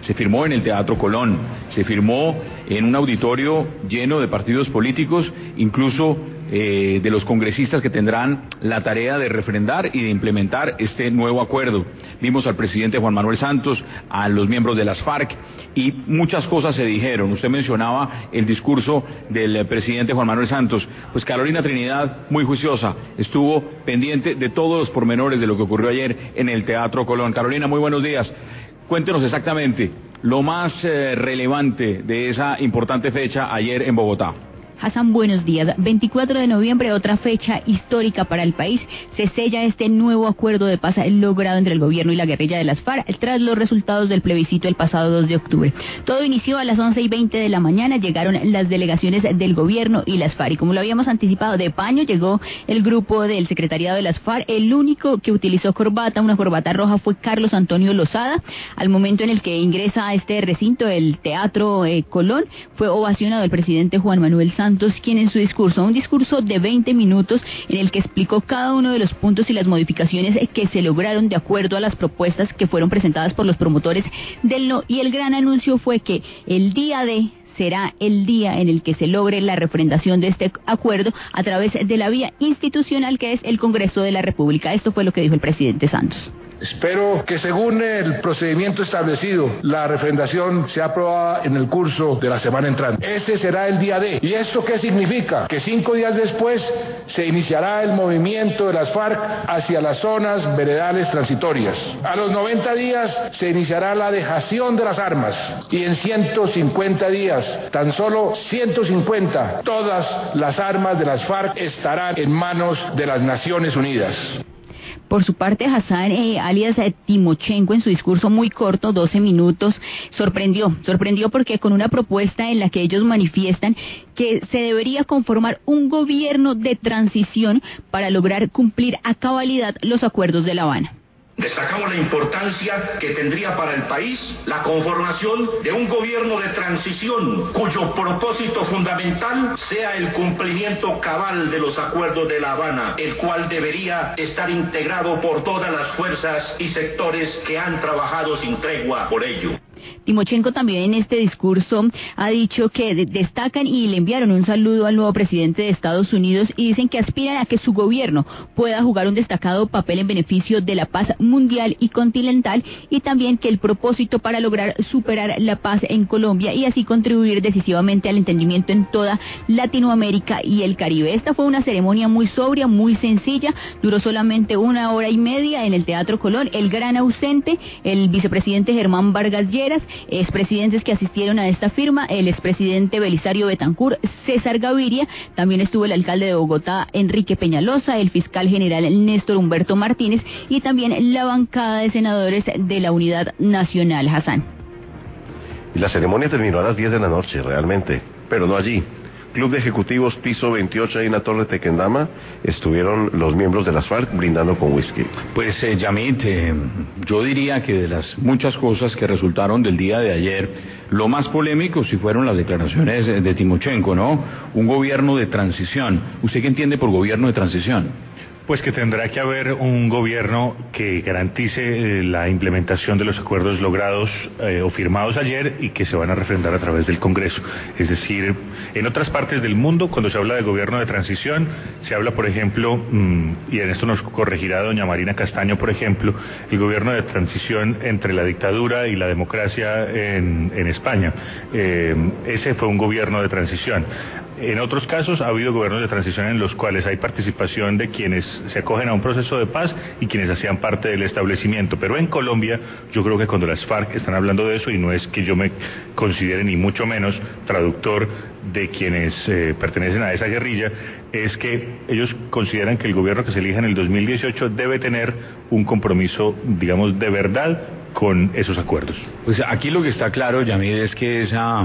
Se firmó en el Teatro Colón, se firmó en un auditorio lleno de partidos políticos, incluso de los congresistas que tendrán la tarea de refrendar y de implementar este nuevo acuerdo. Vimos al presidente Juan Manuel Santos, a los miembros de las FARC, y muchas cosas se dijeron. Usted mencionaba el discurso del presidente Juan Manuel Santos. Pues Carolina Trinidad, muy juiciosa, estuvo pendiente de todos los pormenores de lo que ocurrió ayer en el Teatro Colón. Carolina, muy buenos días. Cuéntenos exactamente lo más relevante de esa importante fecha ayer en Bogotá. Hassan, buenos días. 24 de noviembre, otra fecha histórica para el país. Se sella este nuevo acuerdo de paz logrado entre el gobierno y la guerrilla de las FARC tras los resultados del plebiscito el pasado 2 de octubre. Todo inició a las 11:20 de la mañana. Llegaron las delegaciones del gobierno y las FARC. Y como lo habíamos anticipado, de paño llegó el grupo del secretariado de las FARC. El único que utilizó corbata, una corbata roja, fue Carlos Antonio Lozada. Al momento en el que ingresa a este recinto, el Teatro Colón, fue ovacionado el presidente Juan Manuel Santos, quien en su discurso, un discurso de 20 minutos en el que explicó cada uno de los puntos y las modificaciones que se lograron de acuerdo a las propuestas que fueron presentadas por los promotores del no, y el gran anuncio fue que el día D será el día en el que se logre la refrendación de este acuerdo a través de la vía institucional, que es el Congreso de la República. Esto fue lo que dijo el presidente Santos. Espero que según el procedimiento establecido, la refrendación sea aprobada en el curso de la semana entrante. Ese será el día D. ¿Y esto qué significa? Que 5 días después se iniciará el movimiento de las FARC hacia las zonas veredales transitorias. A los 90 días se iniciará la dejación de las armas. Y en 150 días, tan solo 150, todas las armas de las FARC estarán en manos de las Naciones Unidas. Por su parte, Hassan, alias Timochenko, en su discurso muy corto, 12 minutos, sorprendió porque con una propuesta en la que ellos manifiestan que se debería conformar un gobierno de transición para lograr cumplir a cabalidad los acuerdos de La Habana. Destacamos la importancia que tendría para el país la conformación de un gobierno de transición cuyo propósito fundamental sea el cumplimiento cabal de los acuerdos de La Habana, el cual debería estar integrado por todas las fuerzas y sectores que han trabajado sin tregua por ello. Timochenko también en este discurso ha dicho que destacan y le enviaron un saludo al nuevo presidente de Estados Unidos y dicen que aspiran a que su gobierno pueda jugar un destacado papel en beneficio de la paz mundial y continental, y también que el propósito para lograr superar la paz en Colombia y así contribuir decisivamente al entendimiento en toda Latinoamérica y el Caribe. Esta fue una ceremonia muy sobria, muy sencilla, duró solamente 1 hora y media en el Teatro Colón. El gran ausente, el vicepresidente Germán Vargas Lleras, expresidentes que asistieron a esta firma, el expresidente Belisario Betancur, César Gaviria, también estuvo el alcalde de Bogotá, Enrique Peñalosa, el fiscal general Néstor Humberto Martínez y también la bancada de senadores de la Unidad Nacional. Hassan. Y la ceremonia terminó a las 10 de la noche, realmente, pero no allí. Club de Ejecutivos, piso 28, ahí en la Torre Tequendama, estuvieron los miembros de las FARC brindando con whisky. Pues, Yamit, yo diría que de las muchas cosas que resultaron del día de ayer, lo más polémico sí fueron las declaraciones de Timochenko, ¿no? Un gobierno de transición. ¿Usted qué entiende por gobierno de transición? Pues que tendrá que haber un gobierno que garantice la implementación de los acuerdos logrados o firmados ayer y que se van a refrendar a través del Congreso. Es decir, en otras partes del mundo, cuando se habla de gobierno de transición, se habla, por ejemplo, y en esto nos corregirá doña Marina Castaño, por ejemplo, el gobierno de transición entre la dictadura y la democracia en España. Ese fue un gobierno de transición. En otros casos ha habido gobiernos de transición en los cuales hay participación de quienes se acogen a un proceso de paz y quienes hacían parte del establecimiento. Pero en Colombia, yo creo que cuando las FARC están hablando de eso, y no es que yo me considere ni mucho menos traductor de quienes pertenecen a esa guerrilla, es que ellos consideran que el gobierno que se elija en el 2018 debe tener un compromiso, digamos, de verdad con esos acuerdos. Pues aquí lo que está claro, Yamid, es que esa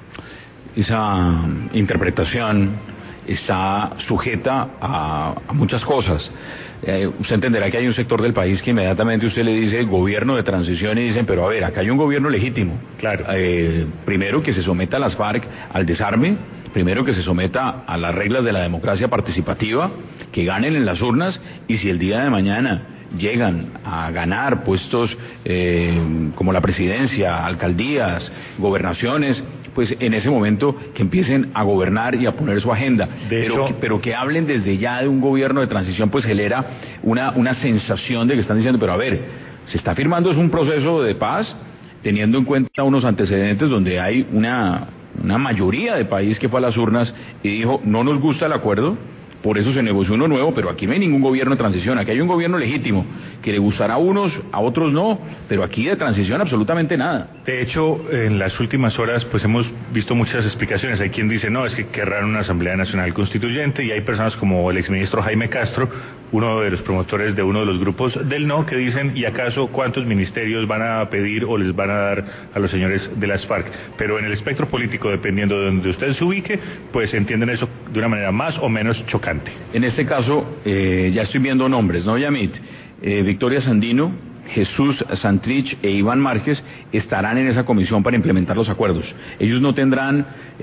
interpretación está sujeta a muchas cosas. Usted entenderá que hay un sector del país que inmediatamente usted le dice gobierno de transición y dicen, pero a ver, acá hay un gobierno legítimo. Claro. Primero que se someta a las FARC al desarme, primero que se someta a las reglas de la democracia participativa, que ganen en las urnas, y si el día de mañana llegan a ganar puestos como la presidencia, alcaldías, gobernaciones, pues en ese momento que empiecen a gobernar y a poner su agenda, pero que hablen desde ya de un gobierno de transición, pues genera una sensación de que están diciendo, pero a ver, se está firmando es un proceso de paz, teniendo en cuenta unos antecedentes donde hay una mayoría de país que fue a las urnas y dijo, no nos gusta el acuerdo, por eso se negoció uno nuevo, pero aquí no hay ningún gobierno de transición, aquí hay un gobierno legítimo, que le gustará a unos, a otros no, pero aquí de transición absolutamente nada. De hecho, en las últimas horas pues hemos visto muchas explicaciones. Hay quien dice, no, es que querrán una Asamblea Nacional Constituyente, y hay personas como el exministro Jaime Castro, uno de los promotores de uno de los grupos del no, que dicen, ¿y acaso cuántos ministerios van a pedir o les van a dar a los señores de las FARC? Pero en el espectro político, dependiendo de donde usted se ubique, pues entienden eso de una manera más o menos chocante. En este caso, ya estoy viendo nombres, ¿no, Yamit? Victoria Sandino, Jesús Santrich e Iván Márquez estarán en esa comisión para implementar los acuerdos. Ellos no tendrán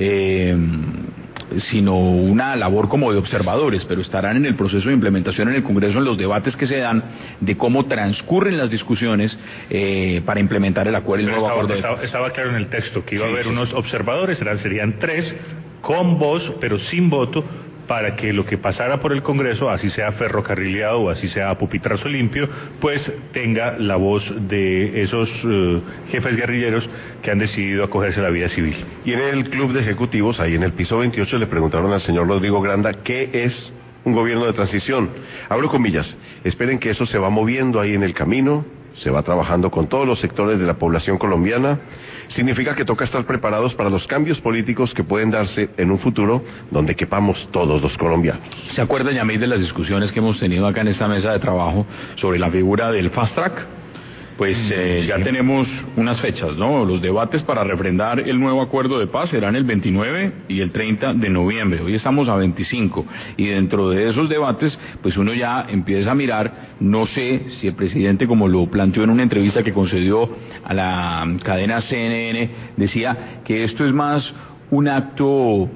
sino una labor como de observadores, pero estarán en el proceso de implementación en el Congreso, en los debates que se dan de cómo transcurren las discusiones para implementar el acuerdo. Estaba claro en el texto que iba a haber unos observadores, serían 3, con voz, pero sin voto, para que lo que pasara por el Congreso, así sea ferrocarrileado o así sea a pupitrazo limpio, pues tenga la voz de esos jefes guerrilleros que han decidido acogerse a la vida civil. Y en el club de ejecutivos, ahí en el piso 28, le preguntaron al señor Rodrigo Granda qué es un gobierno de transición. Abro comillas, esperen que eso se va moviendo ahí en el camino, se va trabajando con todos los sectores de la población colombiana. Significa que toca estar preparados para los cambios políticos que pueden darse en un futuro donde quepamos todos los colombianos. ¿Se acuerda, Yamil, de las discusiones que hemos tenido acá en esta mesa de trabajo sobre la figura del fast track? Pues ya tenemos unas fechas, ¿no? Los debates para refrendar el nuevo acuerdo de paz serán el 29 y el 30 de noviembre. Hoy estamos a 25. Y dentro de esos debates, pues uno ya empieza a mirar, no sé si el presidente, como lo planteó en una entrevista que concedió a la cadena CNN, decía que esto es más un acto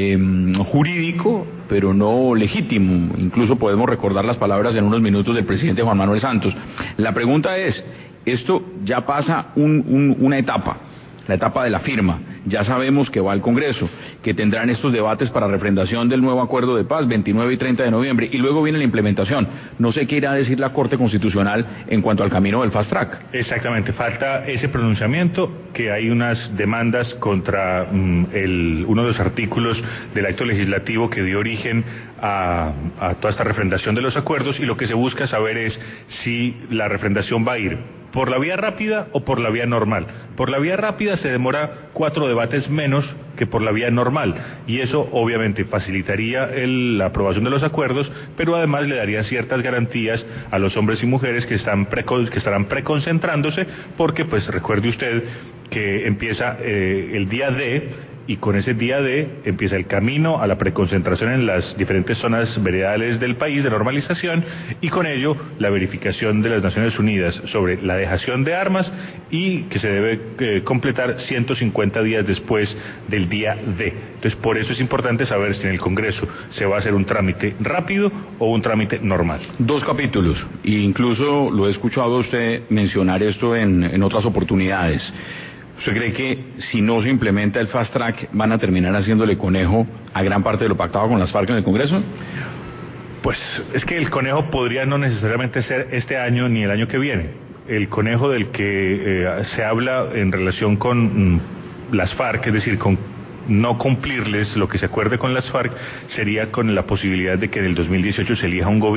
jurídico, pero no legítimo. Incluso podemos recordar las palabras en unos minutos del presidente Juan Manuel Santos. La pregunta es, esto ya pasa una etapa, la etapa de la firma. Ya sabemos que va al Congreso, que tendrán estos debates para refrendación del nuevo acuerdo de paz, 29 y 30 de noviembre, y luego viene la implementación. No sé qué irá a decir la Corte Constitucional en cuanto al camino del fast track. Exactamente, falta ese pronunciamiento, que hay unas demandas contra uno de los artículos del acto legislativo que dio origen a toda esta refrendación de los acuerdos, y lo que se busca saber es si la refrendación va a ir por la vía rápida o por la vía normal. Por la vía rápida se demora 4 debates menos que por la vía normal, y eso obviamente facilitaría la aprobación de los acuerdos, pero además le daría ciertas garantías a los hombres y mujeres que estarán preconcentrándose, porque pues recuerde usted que empieza el día D, y con ese día D empieza el camino a la preconcentración en las diferentes zonas veredales del país de normalización, y con ello la verificación de las Naciones Unidas sobre la dejación de armas, y que se debe completar 150 días después del día D. Entonces, por eso es importante saber si en el Congreso se va a hacer un trámite rápido o un trámite normal. 2 capítulos, e incluso lo he escuchado a usted mencionar esto en otras oportunidades. ¿Usted cree que si no se implementa el fast track van a terminar haciéndole conejo a gran parte de lo pactado con las FARC en el Congreso? Pues es que el conejo podría no necesariamente ser este año ni el año que viene. El conejo del que se habla en relación con las FARC, es decir, con no cumplirles lo que se acuerde con las FARC, sería con la posibilidad de que en el 2018 se elija un gobierno